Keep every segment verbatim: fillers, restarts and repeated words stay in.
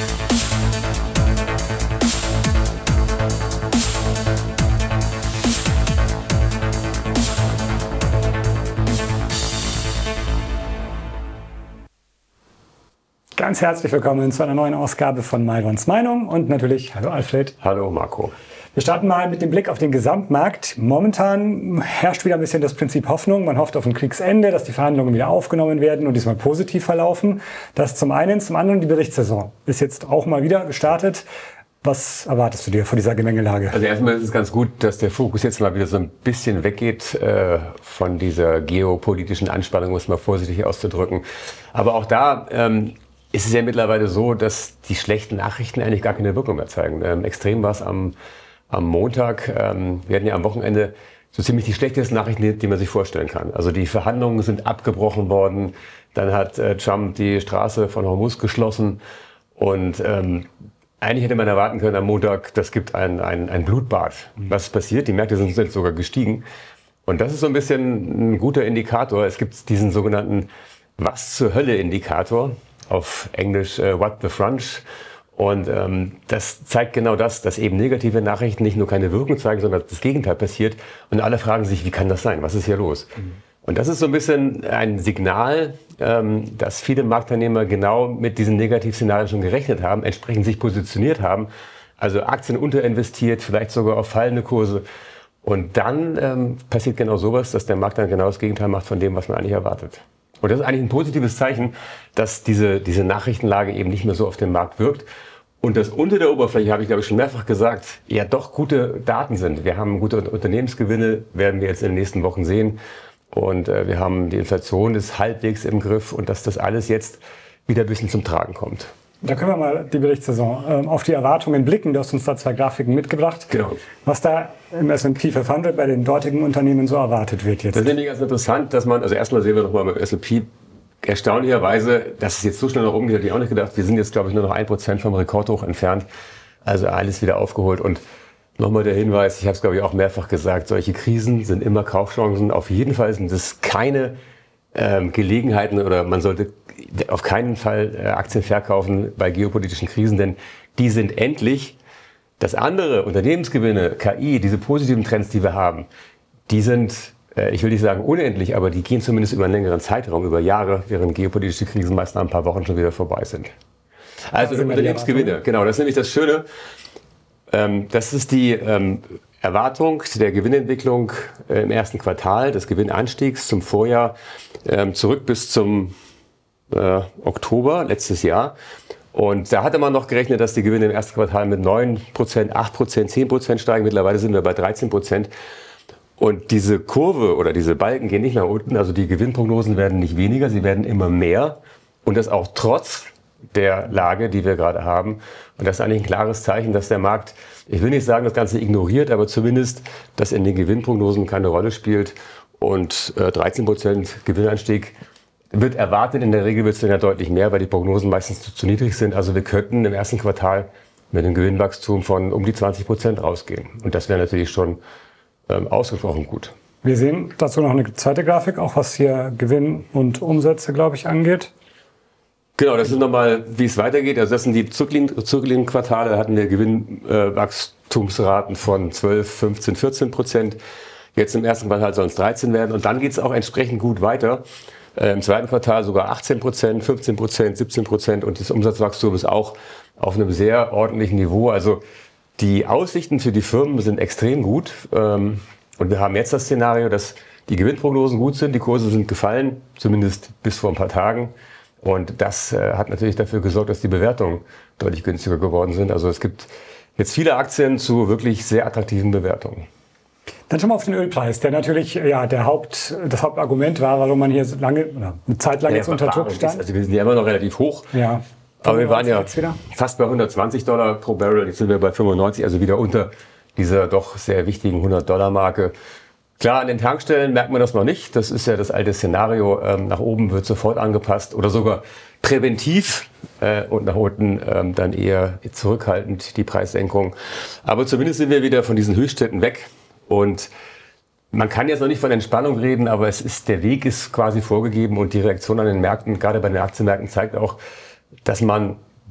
Ganz herzlich willkommen zu einer neuen Ausgabe von Mairons Meinung und natürlich, hallo Alfred. Hallo Marco. Wir starten mal mit dem Blick auf den Gesamtmarkt. Momentan herrscht wieder ein bisschen das Prinzip Hoffnung. Man hofft auf ein Kriegsende, dass die Verhandlungen wieder aufgenommen werden und diesmal positiv verlaufen. Das zum einen. Zum anderen die Berichtssaison ist jetzt auch mal wieder gestartet. Was erwartest du dir von dieser Gemengelage? Also erstmal ist es ganz gut, dass der Fokus jetzt mal wieder so ein bisschen weggeht äh, von dieser geopolitischen Anspannung, um es mal vorsichtig auszudrücken. Aber auch da ähm, ist es ja mittlerweile so, dass die schlechten Nachrichten eigentlich gar keine Wirkung mehr zeigen. Ähm, extrem war es am, am Montag. Ähm, wir hatten ja am Wochenende so ziemlich die schlechtesten Nachrichten, die man sich vorstellen kann. Also die Verhandlungen sind abgebrochen worden. Dann hat äh, Trump die Straße von Hormuz geschlossen. Und ähm, eigentlich hätte man erwarten können am Montag, das gibt ein, ein, ein Blutbad. Was ist passiert? Die Märkte sind jetzt sogar gestiegen. Und das ist so ein bisschen ein guter Indikator. Es gibt diesen sogenannten Was zur Hölle-Indikator. Auf Englisch uh, What the Frunch. Und ähm, das zeigt genau das, dass eben negative Nachrichten nicht nur keine Wirkung zeigen, sondern dass das Gegenteil passiert. Und alle fragen sich, wie kann das sein? Was ist hier los? Mhm. Und das ist so ein bisschen ein Signal, ähm, dass viele Marktteilnehmer genau mit diesen Negativszenarien schon gerechnet haben, entsprechend sich positioniert haben. Also Aktien unterinvestiert, vielleicht sogar auf fallende Kurse. Und dann ähm, passiert genau sowas, dass der Markt dann genau das Gegenteil macht von dem, was man eigentlich erwartet. Und das ist eigentlich ein positives Zeichen, dass diese, diese Nachrichtenlage eben nicht mehr so auf den Markt wirkt. Und dass unter der Oberfläche, habe ich glaube ich schon mehrfach gesagt, ja doch gute Daten sind. Wir haben gute Unternehmensgewinne, werden wir jetzt in den nächsten Wochen sehen. Und äh, wir haben die Inflation ist halbwegs im Griff und dass das alles jetzt wieder ein bisschen zum Tragen kommt. Da können wir mal die Berichtssaison ähm, auf die Erwartungen blicken. Du hast uns da zwei Grafiken mitgebracht. Genau. Was da im S und P fünfhundert bei den dortigen Unternehmen so erwartet wird jetzt. Das ist nämlich ganz interessant, dass man, also erstmal sehen wir nochmal beim S und P, erstaunlicherweise, dass es jetzt so schnell nach oben geht, hätte ich auch nicht gedacht. Wir sind jetzt, glaube ich, nur noch ein Prozent vom Rekordhoch entfernt. Also alles wieder aufgeholt. Und nochmal der Hinweis, ich habe es, glaube ich, auch mehrfach gesagt, solche Krisen sind immer Kaufchancen. Auf jeden Fall sind es keine ähm, Gelegenheiten oder man sollte auf keinen Fall äh, Aktien verkaufen bei geopolitischen Krisen, denn die sind endlich. Das andere, Unternehmensgewinne, K I, diese positiven Trends, die wir haben, die sind, äh, ich will nicht sagen unendlich, aber die gehen zumindest über einen längeren Zeitraum, über Jahre, während geopolitische Krisen meist nach ein paar Wochen schon wieder vorbei sind. Also Unternehmensgewinne, genau, das ist nämlich das Schöne. Ähm, das ist die ähm, Erwartung der Gewinnentwicklung äh, im ersten Quartal, des Gewinnanstiegs zum Vorjahr, ähm, zurück bis zum äh, Oktober letztes Jahr. Und da hatte man noch gerechnet, dass die Gewinne im ersten Quartal mit neun Prozent, acht Prozent, zehn Prozent steigen. Mittlerweile sind wir bei dreizehn Prozent. Und diese Kurve oder diese Balken gehen nicht nach unten. Also die Gewinnprognosen werden nicht weniger, sie werden immer mehr. Und das auch trotz der Lage, die wir gerade haben. Und das ist eigentlich ein klares Zeichen, dass der Markt, ich will nicht sagen, das Ganze ignoriert, aber zumindest, dass in den Gewinnprognosen keine Rolle spielt. Und äh, dreizehn Prozent Gewinnanstieg wird erwartet. In der Regel wird es dann ja deutlich mehr, weil die Prognosen meistens zu, zu niedrig sind. Also wir könnten im ersten Quartal mit einem Gewinnwachstum von um die zwanzig Prozent rausgehen. Und das wäre natürlich schon ähm, ausgesprochen gut. Wir sehen dazu noch eine zweite Grafik, auch was hier Gewinn und Umsätze, glaube ich, angeht. Genau, das ist nochmal, wie es weitergeht. Also das sind die zurückliegenden Quartale. Da hatten wir Gewinnwachstumsraten von zwölf, fünfzehn, vierzehn Prozent. Jetzt im ersten Quartal sollen es dreizehn werden. Und dann geht es auch entsprechend gut weiter. Äh, Im zweiten Quartal sogar achtzehn Prozent, fünfzehn Prozent, siebzehn Prozent. Und das Umsatzwachstum ist auch auf einem sehr ordentlichen Niveau. Also die Aussichten für die Firmen sind extrem gut. Ähm, und wir haben jetzt das Szenario, dass die Gewinnprognosen gut sind. Die Kurse sind gefallen, zumindest bis vor ein paar Tagen. Und das äh, hat natürlich dafür gesorgt, dass die Bewertungen deutlich günstiger geworden sind. Also es gibt jetzt viele Aktien zu wirklich sehr attraktiven Bewertungen. Dann schon mal auf den Ölpreis, der natürlich ja, der Haupt, das Hauptargument war, warum man hier so lange, oder eine Zeit lang ja, jetzt unter Druck stand. Also wir sind ja immer noch relativ hoch. Ja. Aber wir waren ja fast bei hundertzwanzig Dollar pro Barrel. Jetzt sind wir bei fünfundneunzig, also wieder unter dieser doch sehr wichtigen hundert Dollar Marke. Klar, an den Tankstellen merkt man das noch nicht. Das ist ja das alte Szenario. Ähm, nach oben wird sofort angepasst oder sogar präventiv äh, und nach unten ähm, dann eher zurückhaltend die Preissenkung. Aber zumindest sind wir wieder von diesen Höchstständen weg. Und man kann jetzt noch nicht von Entspannung reden, aber es ist, der Weg ist quasi vorgegeben und die Reaktion an den Märkten, gerade bei den Aktienmärkten, zeigt auch, dass man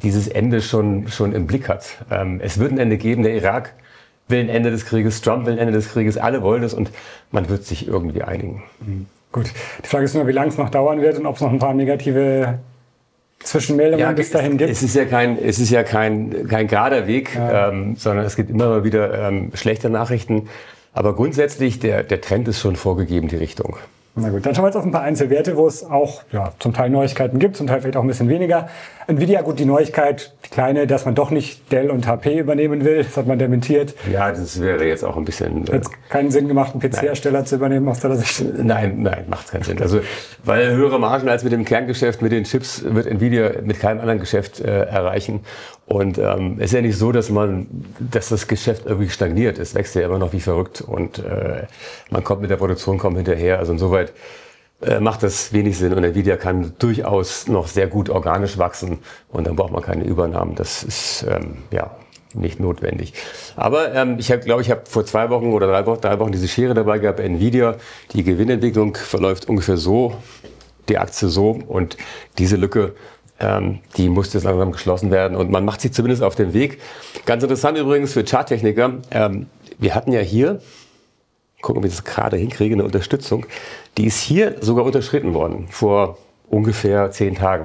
dieses Ende schon, schon im Blick hat. Ähm, es wird ein Ende geben, der Irak will ein Ende des Krieges, Trump will ein Ende des Krieges, alle wollen es und man wird sich irgendwie einigen. Mhm. Gut, die Frage ist nur, wie lange es noch dauern wird und ob es noch ein paar negative Zwischenmeldungen ja, bis dahin gibt. Es ist ja kein, es ist ja kein, kein gerader Weg, ja. ähm, sondern es gibt immer mal wieder ähm, schlechte Nachrichten. Aber grundsätzlich, der, der Trend ist schon vorgegeben, die Richtung. Na gut, dann schauen wir jetzt auf ein paar Einzelwerte, wo es auch ja, zum Teil Neuigkeiten gibt, zum Teil vielleicht auch ein bisschen weniger. Nvidia, gut, die Neuigkeit, die kleine, dass man doch nicht Dell und H P übernehmen will, das hat man dementiert. Ja, das wäre jetzt auch ein bisschen... Hat äh, keinen Sinn gemacht, einen P C-Hersteller zu übernehmen aus deiner Sicht? Nein, nein, macht keinen Sinn. Also, weil höhere Margen als mit dem Kerngeschäft, mit den Chips wird Nvidia mit keinem anderen Geschäft äh, erreichen. Und ähm, es ist ja nicht so, dass man, dass das Geschäft irgendwie stagniert. Es wächst ja immer noch wie verrückt und äh, man kommt mit der Produktion kommt hinterher. Also insoweit äh, macht das wenig Sinn und Nvidia kann durchaus noch sehr gut organisch wachsen und dann braucht man keine Übernahmen. Das ist ähm, ja nicht notwendig. Aber ähm, ich habe, glaube ich, habe vor zwei Wochen oder drei Wochen, drei Wochen diese Schere dabei gehabt bei Nvidia. Die Gewinnentwicklung verläuft ungefähr so, die Aktie so und diese Lücke, ähm, die muss jetzt langsam geschlossen werden und man macht sich zumindest auf den Weg. Ganz interessant übrigens für Charttechniker, ähm, wir hatten ja hier, gucken, ob ich das gerade hinkriege, eine Unterstützung, die ist hier sogar unterschritten worden, vor ungefähr zehn Tagen.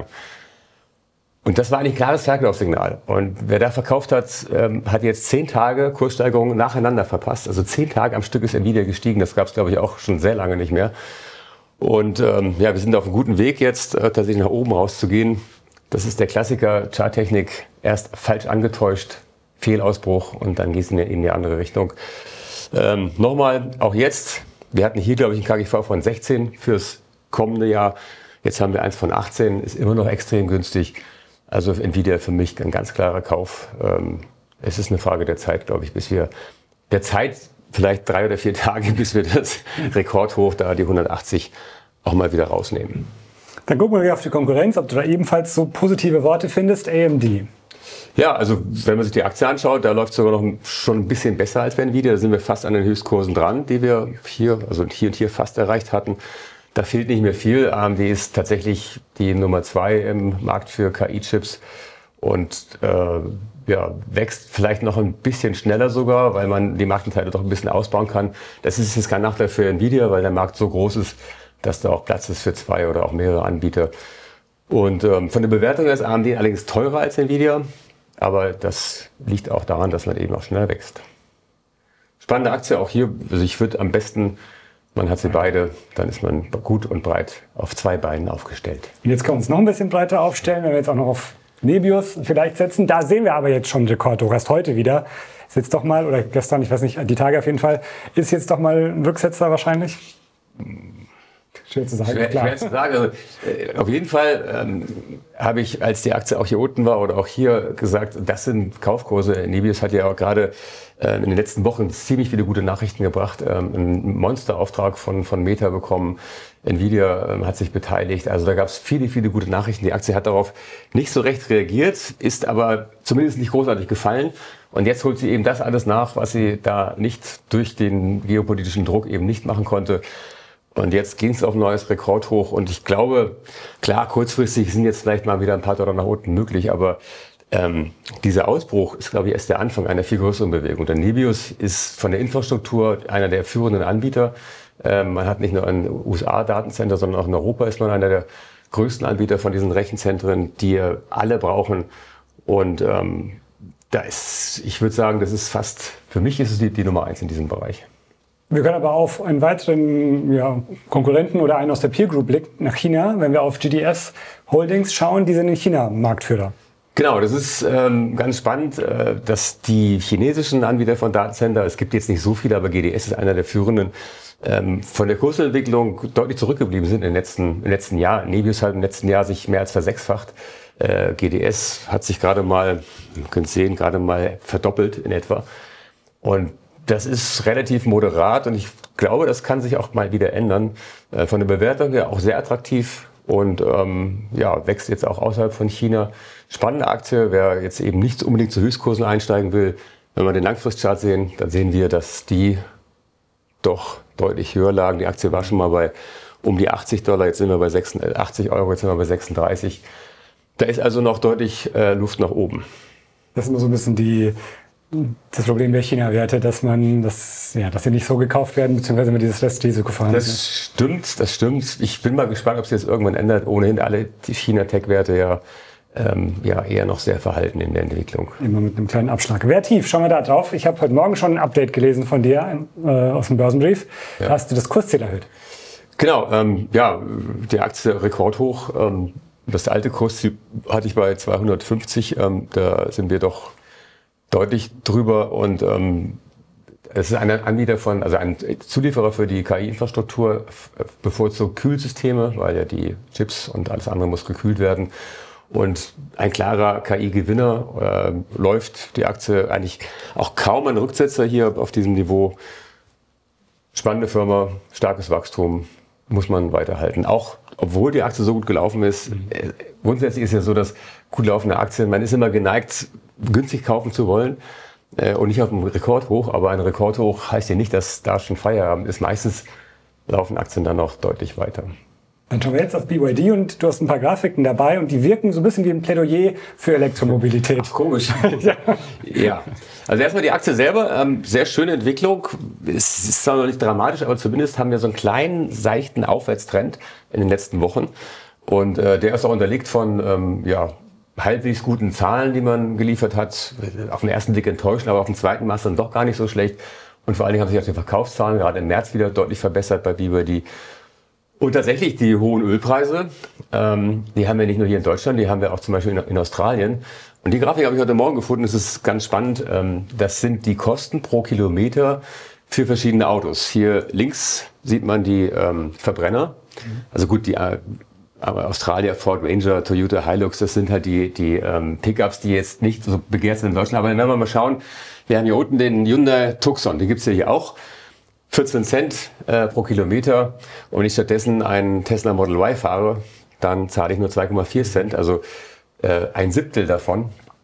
Und das war eigentlich ein klares Verkaufssignal. Und wer da verkauft hat, ähm, hat jetzt zehn Tage Kurssteigerungen nacheinander verpasst. Also zehn Tage am Stück ist Nvidia gestiegen. Das gab es, glaube ich, auch schon sehr lange nicht mehr. Und ähm, ja, wir sind auf einem guten Weg jetzt, äh, tatsächlich nach oben rauszugehen. Das ist der Klassiker Charttechnik. Erst falsch angetäuscht, Fehlausbruch und dann geht es in, in die andere Richtung. Ähm, Nochmal, auch jetzt, wir hatten hier, glaube ich, ein K G V von sechzehn fürs kommende Jahr. Jetzt haben wir eins von achtzehn, ist immer noch extrem günstig. Also Nvidia für mich ein ganz klarer Kauf. Ähm, es ist eine Frage der Zeit, glaube ich, bis wir, der Zeit, vielleicht drei oder vier Tage, bis wir das Rekordhoch, da die hundertachtzig, auch mal wieder rausnehmen. Dann gucken wir wieder auf die Konkurrenz, ob du da ebenfalls so positive Worte findest. A M D. Ja, also wenn man sich die Aktie anschaut, da läuft es sogar noch schon ein bisschen besser als bei Nvidia. Da sind wir fast an den Höchstkursen dran, die wir hier, also hier und hier fast erreicht hatten. Da fehlt nicht mehr viel. A M D ist tatsächlich die Nummer zwei im Markt für K I-Chips und äh, ja, wächst vielleicht noch ein bisschen schneller sogar, weil man die Marktanteile doch ein bisschen ausbauen kann. Das ist jetzt kein Nachteil für Nvidia, weil der Markt so groß ist, dass da auch Platz ist für zwei oder auch mehrere Anbieter. Und ähm, von der Bewertung her ist A M D allerdings teurer als Nvidia, aber das liegt auch daran, dass man eben auch schneller wächst. Spannende Aktie auch hier. Also ich würde am besten, man hat sie beide, dann ist man gut und breit auf zwei Beinen aufgestellt. Und jetzt können wir uns noch ein bisschen breiter aufstellen, wenn wir jetzt auch noch auf Nebius vielleicht setzen. Da sehen wir aber jetzt schon einen Rekordhoch, erst heute wieder. Ist jetzt doch mal, oder gestern, ich weiß nicht, die Tage auf jeden Fall, ist jetzt doch mal ein Rücksetzer wahrscheinlich? Schwer zu sagen, schwer, klar. Schwer zu sagen. Also, äh, auf jeden Fall ähm, habe ich, als die Aktie auch hier unten war oder auch hier gesagt, das sind Kaufkurse. Nebius hat ja auch gerade äh, in den letzten Wochen ziemlich viele gute Nachrichten gebracht. Ähm, einen Monsterauftrag von, von Meta bekommen. Nvidia ähm, hat sich beteiligt. Also da gab es viele, viele gute Nachrichten. Die Aktie hat darauf nicht so recht reagiert, ist aber zumindest nicht großartig gefallen. Und jetzt holt sie eben das alles nach, was sie da nicht durch den geopolitischen Druck eben nicht machen konnte. Und jetzt ging es auf ein neues Rekordhoch. Und ich glaube, klar, kurzfristig sind jetzt vielleicht mal wieder ein paar Dollar nach unten möglich. Aber ähm, dieser Ausbruch ist, glaube ich, erst der Anfang einer viel größeren Bewegung. Der Nebius ist von der Infrastruktur einer der führenden Anbieter. Ähm, man hat nicht nur ein U S A-Datencenter, sondern auch in Europa ist man einer der größten Anbieter von diesen Rechenzentren, die alle brauchen. Und ähm, da ist, ich würde sagen, das ist fast, für mich ist es die, die Nummer eins in diesem Bereich. Wir können aber auf einen weiteren ja, Konkurrenten oder einen aus der Peer Group blicken, nach China. Wenn wir auf G D S Holdings schauen, die sind in China Marktführer. Genau, das ist ähm, ganz spannend, äh, dass die chinesischen Anbieter von Datencenter, es gibt jetzt nicht so viele, aber G D S ist einer der führenden, ähm, von der Kursentwicklung deutlich zurückgeblieben sind im letzten, im letzten Jahr. Nebius hat im letzten Jahr sich mehr als versechsfacht. Äh, G D S hat sich gerade mal, ihr könnt sehen, gerade mal verdoppelt in etwa. Und das ist relativ moderat und ich glaube, das kann sich auch mal wieder ändern. Äh, von der Bewertung her auch sehr attraktiv und ähm, ja, wächst jetzt auch außerhalb von China. Spannende Aktie, wer jetzt eben nicht unbedingt zu Höchstkursen einsteigen will. Wenn wir den Langfristchart sehen, dann sehen wir, dass die doch deutlich höher lagen. Die Aktie war schon mal bei um die achtzig Dollar, jetzt sind wir bei sechsundachtzig Euro, jetzt sind wir bei sechsunddreißig. Da ist also noch deutlich äh, Luft nach oben. Das ist immer so ein bisschen die, das Problem der China-Werte, dass man, das, ja, dass sie nicht so gekauft werden, beziehungsweise immer dieses Restrisiko fahren. Das stimmt, das stimmt. Ich bin mal gespannt, ob es jetzt irgendwann ändert. Ohnehin alle die China-Tech-Werte ja, ähm, ja eher noch sehr verhalten in der Entwicklung. Immer mit einem kleinen Abschlag. Wer tief, schauen wir da drauf. Ich habe heute Morgen schon ein Update gelesen von dir äh, aus dem Börsenbrief. Ja. Da hast du das Kursziel erhöht. Genau, ähm, ja, die Aktie rekordhoch. Ähm, Das alte Kursziel hatte ich bei zweihundertfünfzig, ähm, da sind wir doch deutlich drüber und ähm, es ist ein Anbieter von, also ein Zulieferer für die K I-Infrastruktur, bevorzugt Kühlsysteme, weil ja die Chips und alles andere muss gekühlt werden. Und ein klarer K I-Gewinner, äh, läuft die Aktie eigentlich auch kaum ein Rücksetzer hier auf diesem Niveau. Spannende Firma, starkes Wachstum, muss man weiterhalten. Auch obwohl die Aktie so gut gelaufen ist, mhm. äh, grundsätzlich ist ja so, dass gut laufende Aktien, man ist immer geneigt, günstig kaufen zu wollen äh, und nicht auf einem Rekordhoch, aber ein Rekordhoch heißt ja nicht, dass da schon Feierabend ist. Meistens laufen Aktien dann noch deutlich weiter. Dann schauen wir jetzt auf B Y D und du hast ein paar Grafiken dabei und die wirken so ein bisschen wie ein Plädoyer für Elektromobilität. Ach, komisch. ja. ja. Also erstmal die Aktie selber, ähm, sehr schöne Entwicklung. Es ist zwar noch nicht dramatisch, aber zumindest haben wir so einen kleinen, seichten Aufwärtstrend in den letzten Wochen. Und äh, der ist auch unterlegt von ähm, ja, halbwegs guten Zahlen, die man geliefert hat. Auf den ersten Blick enttäuschend, aber auf den zweiten Mal dann doch gar nicht so schlecht. Und vor allen Dingen haben sich auch die Verkaufszahlen gerade im März wieder deutlich verbessert bei B Y D. Und tatsächlich die hohen Ölpreise, ähm, die haben wir nicht nur hier in Deutschland, die haben wir auch zum Beispiel in, in Australien. Und die Grafik habe ich heute Morgen gefunden, das ist ganz spannend. Ähm, das sind die Kosten pro Kilometer für verschiedene Autos. Hier links sieht man die ähm, Verbrenner. Also gut, die äh, Australier, Ford Ranger, Toyota Hilux, das sind halt die, die ähm, Pickups, die jetzt nicht so begehrt sind in Deutschland. Aber wenn wir mal schauen, wir haben hier unten den Hyundai Tucson, den gibt's ja hier auch. vierzehn Cent äh, pro Kilometer. Und wenn ich stattdessen einen Tesla Model Y fahre, dann zahle ich nur zwei Komma vier Cent, also äh, ein Siebtel davon.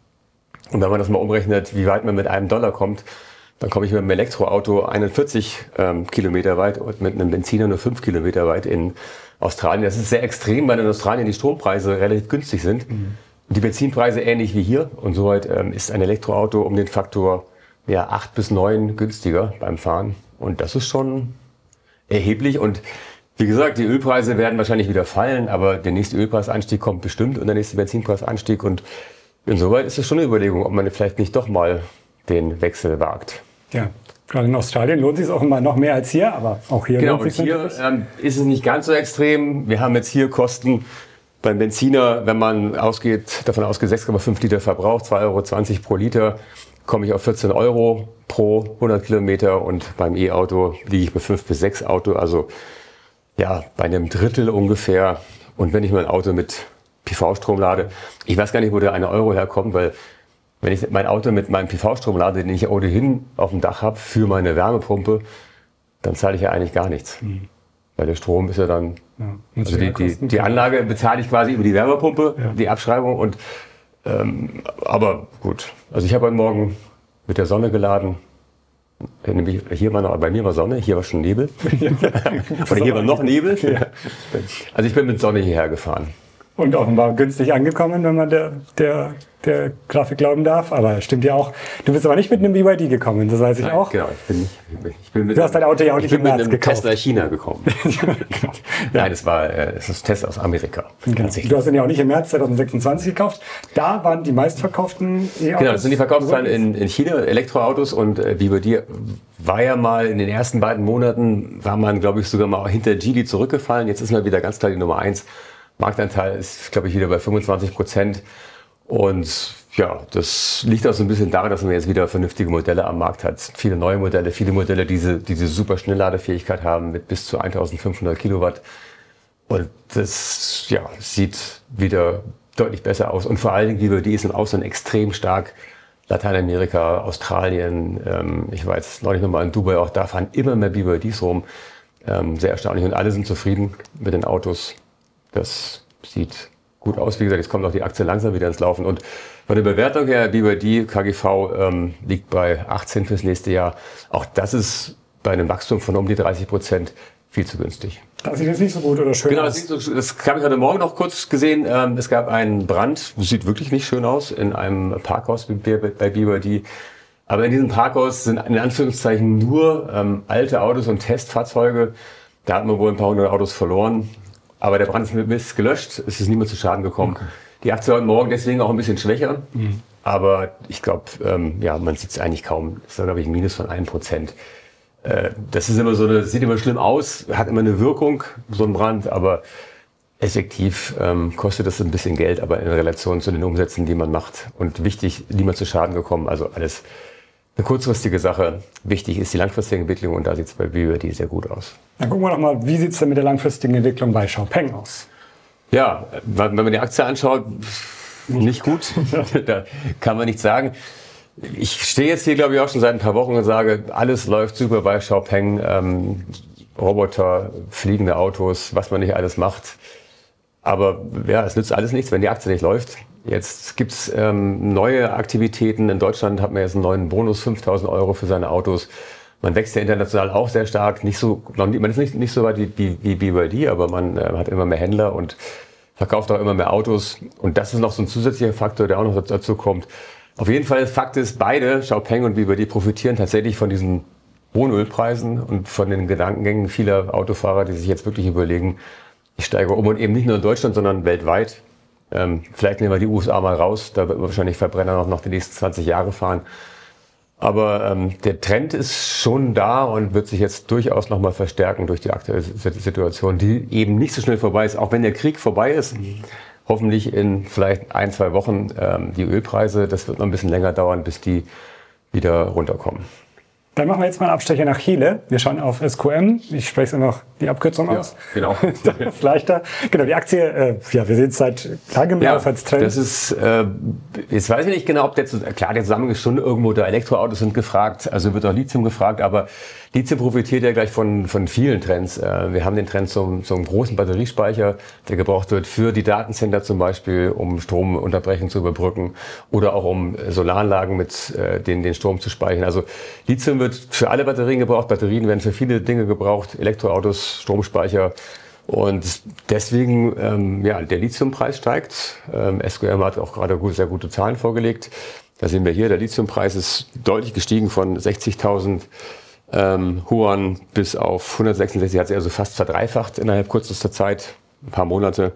Und wenn man das mal umrechnet, wie weit man mit einem Dollar kommt, dann komme ich mit einem Elektroauto einundvierzig ähm, Kilometer weit und mit einem Benziner nur fünf Kilometer weit in Australien. Das ist sehr extrem, weil in Australien die Strompreise relativ günstig sind. Mhm. Und die Benzinpreise ähnlich wie hier. Und soweit ähm, ist ein Elektroauto um den Faktor ja, acht bis neun günstiger beim Fahren. Und das ist schon erheblich. Und wie gesagt, die Ölpreise werden wahrscheinlich wieder fallen, aber der nächste Ölpreisanstieg kommt bestimmt und der nächste Benzinpreisanstieg. Und insoweit ist es schon eine Überlegung, ob man vielleicht nicht doch mal den Wechsel wagt. Ja, gerade in Australien lohnt es sich auch immer noch mehr als hier, aber auch hier genau, lohnt es sich hier ähm, ist es nicht ganz so extrem. Wir haben jetzt hier Kosten beim Benziner, wenn man ausgeht, davon ausgeht, sechs Komma fünf Liter Verbrauch, zwei Euro zwanzig pro Liter, komme ich auf vierzehn Euro pro hundert Kilometer und beim E-Auto liege ich bei fünf bis sechs Auto, also ja, bei einem Drittel ungefähr. Und wenn ich mein Auto mit P V-Strom lade, ich weiß gar nicht, wo der eine Euro herkommt, weil wenn ich mein Auto mit meinem P V-Strom lade, den ich ohnehin auf dem Dach habe für meine Wärmepumpe, dann zahle ich ja eigentlich gar nichts. Mhm. Weil der Strom ist ja dann, ja, also die, die, die Anlage bezahle ich quasi über die Wärmepumpe, ja. Die Abschreibung. Und ähm, aber gut, also ich habe heute Morgen mit der Sonne geladen. Nämlich hier war noch, bei mir war Sonne, hier war schon Nebel. Oder hier war noch Nebel. Ja. Also ich bin mit Sonne hierher gefahren. Und offenbar günstig angekommen, wenn man der, der, der Grafik glauben darf. Aber stimmt ja auch. Du bist aber nicht mit einem B Y D gekommen, das weiß ich Nein, auch. Genau, ich bin nicht, ich bin mit, du hast dein Auto ja auch nicht im März gekauft. Ich bin mit einem Tesla China gekommen. Genau. Nein, das war das ist Tesla aus Amerika. Genau. Du hast ihn ja auch nicht im März zwanzig sechsundzwanzig gekauft. Da waren die meistverkauften E-Autos. Genau, das sind die Verkaufszahlen in, in China, Elektroautos. Und äh, B Y D war ja mal in den ersten beiden Monaten, war man, glaube ich, sogar mal hinter Geely zurückgefallen. Jetzt ist man wieder ganz klar die Nummer eins. Marktanteil ist, glaube ich, wieder bei fünfundzwanzig Prozent. Und ja, das liegt auch so ein bisschen daran, dass man jetzt wieder vernünftige Modelle am Markt hat. Viele neue Modelle, viele Modelle, die diese, diese super Schnellladefähigkeit haben mit bis zu eintausendfünfhundert Kilowatt. Und das ja, sieht wieder deutlich besser aus. Und vor allen Dingen, B Y D ist im Ausland extrem stark. Lateinamerika, Australien, ähm, ich war jetzt neulich nochmal in Dubai, auch da fahren immer mehr B Y Ds rum. Ähm, sehr erstaunlich. Und alle sind zufrieden mit den Autos. Das sieht gut aus. Wie gesagt, jetzt kommt auch die Aktie langsam wieder ins Laufen. Und von der Bewertung her, B Y D, K G V ähm, liegt bei achtzehn fürs nächste Jahr. Auch das ist bei einem Wachstum von um die dreißig Prozent viel zu günstig. Das sieht jetzt nicht so gut oder schön genau, aus. Genau, das, das habe ich heute Morgen noch kurz gesehen. Ähm, es gab einen Brand, das sieht wirklich nicht schön aus, in einem Parkhaus bei, bei B Y D. Aber in diesem Parkhaus sind in Anführungszeichen nur ähm, alte Autos und Testfahrzeuge. Da hat man wohl ein paar hundert Autos verloren. Aber der Brand ist gelöscht, es ist niemand zu Schaden gekommen. Okay. Die Aktie heute Morgen deswegen auch ein bisschen schwächer. Mhm. Aber ich glaube, ähm, ja, man sieht es eigentlich kaum. Das ist, glaube ich, ein Minus von einem Prozent. Äh, das ist immer so eine, sieht immer schlimm aus, hat immer eine Wirkung, so ein Brand, aber effektiv ähm, kostet das ein bisschen Geld, aber in Relation zu den Umsätzen, die man macht. Und wichtig, niemand zu Schaden gekommen. Also alles eine kurzfristige Sache. Wichtig ist die langfristige Entwicklung und da sieht es bei B Y D sehr gut aus. Dann gucken wir doch mal, wie sieht es denn mit der langfristigen Entwicklung bei Xiaopeng aus? Ja, wenn man die Aktie anschaut, nicht gut. Da kann man nichts sagen. Ich stehe jetzt hier, glaube ich, auch schon seit ein paar Wochen und sage, alles läuft super bei Xiaopeng. Ähm, Roboter, fliegende Autos, was man nicht alles macht. Aber ja, es nützt alles nichts, wenn die Aktie nicht läuft. Jetzt gibt's ähm, neue Aktivitäten. In Deutschland hat man jetzt einen neuen Bonus, fünftausend Euro für seine Autos. Man wächst ja international auch sehr stark. Nicht so, man ist nicht, nicht so weit wie, wie, wie B Y D, aber man äh, hat immer mehr Händler und verkauft auch immer mehr Autos. Und das ist noch so ein zusätzlicher Faktor, der auch noch dazu kommt. Auf jeden Fall, Fakt ist, beide, Xiaopeng und B Y D, profitieren tatsächlich von diesen hohen Ölpreisen und von den Gedankengängen vieler Autofahrer, die sich jetzt wirklich überlegen, ich steige um und eben nicht nur in Deutschland, sondern weltweit. Ähm, vielleicht nehmen wir die U S A mal raus, da wird man wahrscheinlich Verbrenner noch, noch die nächsten zwanzig Jahre fahren. Aber ähm, der Trend ist schon da und wird sich jetzt durchaus nochmal verstärken durch die aktuelle Situation, die eben nicht so schnell vorbei ist, auch wenn der Krieg vorbei ist. Mhm. Hoffentlich in vielleicht ein, zwei Wochen ähm, die Ölpreise, das wird noch ein bisschen länger dauern, bis die wieder runterkommen. Dann machen wir jetzt mal einen Abstecher nach Chile. Wir schauen auf S Q M. Ich spreche es einfach die Abkürzung ja, aus. Genau. Das ist leichter. Genau, die Aktie, äh, ja, wir sehen es seit langem ja, auf als Trend. Das ist, äh, jetzt weiß ich nicht genau, ob der, klar, der Zusammenhang ist schon irgendwo, da Elektroautos sind gefragt, also wird auch Lithium gefragt, aber Lithium profitiert ja gleich von, von vielen Trends. Äh, wir haben den Trend zum, zum großen Batteriespeicher, der gebraucht wird für die Datencenter zum Beispiel, um Stromunterbrechungen zu überbrücken oder auch um Solaranlagen mit äh, den, den Strom zu speichern. Also Lithium wird für alle Batterien gebraucht. Batterien werden für viele Dinge gebraucht. Elektroautos, Stromspeicher. Und deswegen, ähm, ja, der Lithiumpreis steigt. Ähm, S Q M hat auch gerade gut, sehr gute Zahlen vorgelegt. Da sehen wir hier, der Lithiumpreis ist deutlich gestiegen von sechzigtausend ähm, Yuan bis auf hundertsechsundsechzig. Hat sich also fast verdreifacht innerhalb kürzester Zeit, ein paar Monate.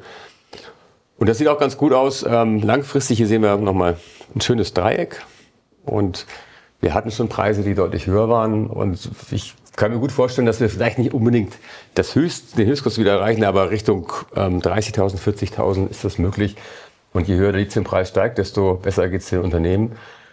Und das sieht auch ganz gut aus. Ähm, langfristig, hier sehen wir nochmal ein schönes Dreieck. Und wir hatten schon Preise, die deutlich höher waren und ich kann mir gut vorstellen, dass wir vielleicht nicht unbedingt das Höchst, den Höchstkurs wieder erreichen, aber Richtung ähm, dreißigtausend, vierzigtausend ist das möglich. Und je höher der Lithiumpreis steigt, desto besser geht es den Unternehmen.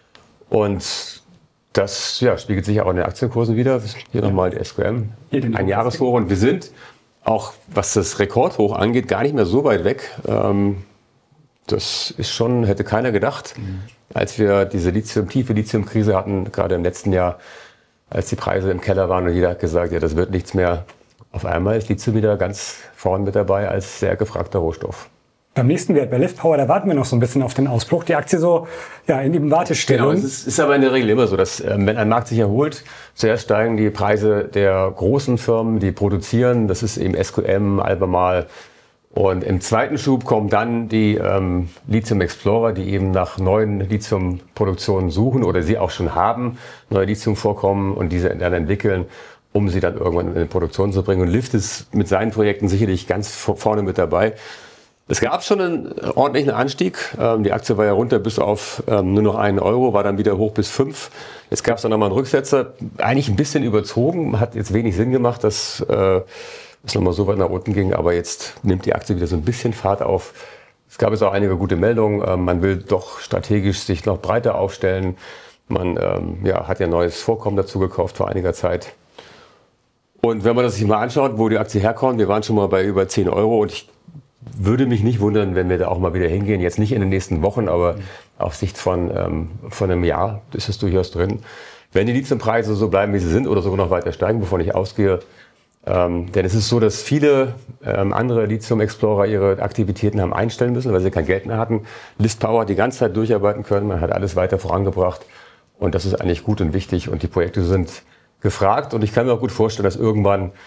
Und das ja, spiegelt sich auch in den Aktienkursen wieder. Hier ja. nochmal die S Q M, ein Jahreshoch. Und wir sind auch, was das Rekordhoch angeht, gar nicht mehr so weit weg. Ähm, das ist schon, hätte keiner gedacht. Mhm. Als wir diese Lithium, tiefe Lithiumkrise hatten, gerade im letzten Jahr, als die Preise im Keller waren und jeder hat gesagt, ja, das wird nichts mehr. Auf einmal ist Lithium wieder ganz vorn mit dabei als sehr gefragter Rohstoff. Beim nächsten Wert, bei Lift Power, da warten wir noch so ein bisschen auf den Ausbruch. Die Aktie so ja, in eben Wartestellung. Genau, es ist, ist aber in der Regel immer so, dass ähm, wenn ein Markt sich erholt, zuerst steigen die Preise der großen Firmen, die produzieren. Das ist eben S Q M, Albemarle. Und im zweiten Schub kommen dann die ähm, Lithium Explorer, die eben nach neuen Lithiumproduktionen suchen oder sie auch schon haben, neue Lithiumvorkommen und diese dann entwickeln, um sie dann irgendwann in die Produktion zu bringen. Und Lift ist mit seinen Projekten sicherlich ganz vorne mit dabei. Es gab schon einen ordentlichen Anstieg. Ähm, die Aktie war ja runter bis auf ähm, nur noch einen Euro, war dann wieder hoch bis fünf. Jetzt gab es dann nochmal einen Rücksetzer. Eigentlich ein bisschen überzogen, hat jetzt wenig Sinn gemacht, dass äh, es nochmal so weit nach unten ging. Aber jetzt nimmt die Aktie wieder so ein bisschen Fahrt auf. Es gab jetzt auch einige gute Meldungen. Ähm, man will doch strategisch sich noch breiter aufstellen. Man ähm, ja, hat ja ein neues Vorkommen dazu gekauft vor einiger Zeit. Und wenn man das sich mal anschaut, wo die Aktie herkommt, wir waren schon mal bei über zehn Euro und ich würde mich nicht wundern, wenn wir da auch mal wieder hingehen. Jetzt nicht in den nächsten Wochen, aber mhm. auf Sicht von, ähm, von einem Jahr ist es durchaus drin. Wenn die Lithiumpreise so bleiben, wie sie sind oder sogar noch weiter steigen, wovon ich ausgehe, ähm, denn es ist so, dass viele ähm, andere Lithium-Explorer ihre Aktivitäten haben einstellen müssen, weil sie kein Geld mehr hatten. Lift Power hat die ganze Zeit durcharbeiten können, man hat alles weiter vorangebracht und das ist eigentlich gut und wichtig und die Projekte sind gefragt und ich kann mir auch gut vorstellen, dass irgendwann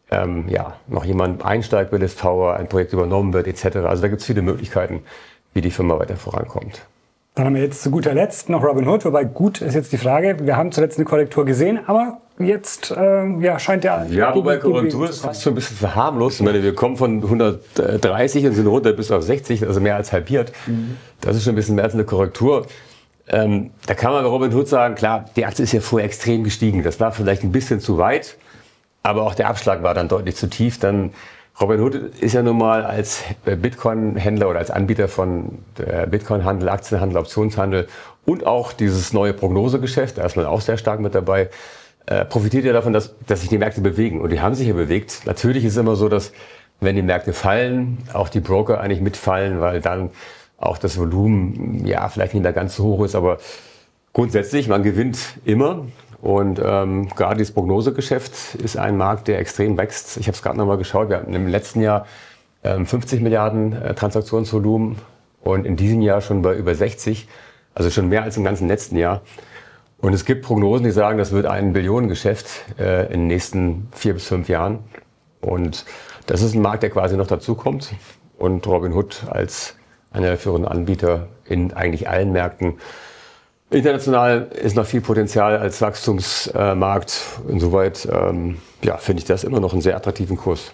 ähm, ja, noch jemand einsteigt, Willis Tower, ein Projekt übernommen wird, et cetera. Also da gibt es viele Möglichkeiten, wie die Firma weiter vorankommt. Dann haben wir jetzt zu guter Letzt noch Robinhood, wobei gut ist jetzt die Frage, wir haben zuletzt eine Korrektur gesehen, aber jetzt äh, ja, scheint der... Ja, wobei Korrektur ist fast schon ein bisschen verharmlost. Ich meine, wir kommen von hundertdreißig und sind runter bis auf sechzig, also mehr als halbiert. Mhm. Das ist schon ein bisschen mehr als eine Korrektur. Ähm, da kann man bei Robinhood sagen, klar, die Aktie ist ja vorher extrem gestiegen. Das war vielleicht ein bisschen zu weit, aber auch der Abschlag war dann deutlich zu tief. Dann Robinhood ist ja nun mal als Bitcoin-Händler oder als Anbieter von Bitcoin-Handel, Aktienhandel, Optionshandel und auch dieses neue Prognosegeschäft, da ist man auch sehr stark mit dabei, äh, profitiert ja davon, dass, dass sich die Märkte bewegen. Und die haben sich ja bewegt. Natürlich ist es immer so, dass wenn die Märkte fallen, auch die Broker eigentlich mitfallen, weil dann auch das Volumen ja vielleicht nicht mehr ganz so hoch ist. Aber grundsätzlich, man gewinnt immer. Und ähm, gerade dieses Prognosegeschäft ist ein Markt, der extrem wächst. Ich habe es gerade noch mal geschaut. Wir hatten im letzten Jahr ähm, fünfzig Milliarden äh, Transaktionsvolumen und in diesem Jahr schon bei über sechzig. Also schon mehr als im ganzen letzten Jahr. Und es gibt Prognosen, die sagen, das wird ein Billionengeschäft äh, in den nächsten vier bis fünf Jahren. Und das ist ein Markt, der quasi noch dazukommt. Und Robinhood als einer der führenden Anbieter in eigentlich allen Märkten. International ist noch viel Potenzial als Wachstumsmarkt. Insoweit ähm, ja, finde ich das immer noch einen sehr attraktiven Kurs.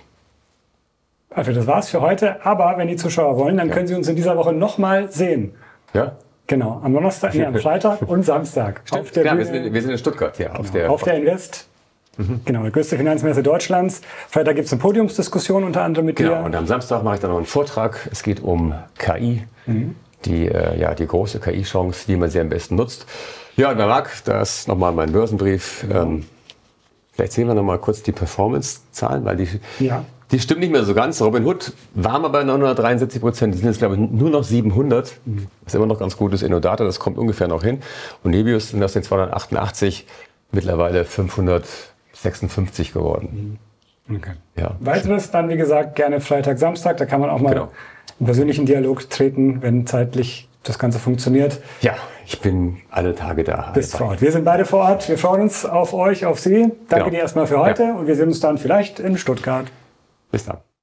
Alfred, das war's für heute. Aber wenn die Zuschauer wollen, dann ja. können Sie uns in dieser Woche nochmal sehen. Ja? Genau, am Donnerstag, nee, am Freitag und Samstag. Stimmt, auf der klar, wir, sind, wir sind in Stuttgart, ja. Genau, auf der, auf der Invest. Mhm. Genau, die größte Finanzmesse Deutschlands. Freitag gibt es eine Podiumsdiskussion unter anderem mit genau, dir. Genau, und am Samstag mache ich dann noch einen Vortrag. Es geht um K I. Mhm. Die, äh, ja, die große K I-Chance, die man sehr am besten nutzt. Ja, und wer mag, da ist nochmal mein Börsenbrief. Ja. Ähm, vielleicht sehen wir nochmal kurz die Performance-Zahlen, weil die, ja. die stimmen nicht mehr so ganz. Robinhood war mal bei neunhundertdreiundsiebzig Prozent, die sind jetzt, glaube ich, nur noch siebenhundert. Mhm. Das ist immer noch ganz gutes Innodata, das kommt ungefähr noch hin. Und Nebius sind aus den zweihundertachtundachtzig mittlerweile fünfhundertsechsundfünfzig geworden. Mhm. Okay. Ja. Weiteres dann, wie gesagt, gerne Freitag, Samstag, da kann man auch mal... Genau. in persönlichen Dialog treten, wenn zeitlich das Ganze funktioniert. Ja, ich bin alle Tage da. Bist vor Ort. Wir sind beide vor Ort. Wir freuen uns auf euch, auf Sie. Danke genau. dir erstmal für heute ja. und wir sehen uns dann vielleicht in Stuttgart. Bis dann.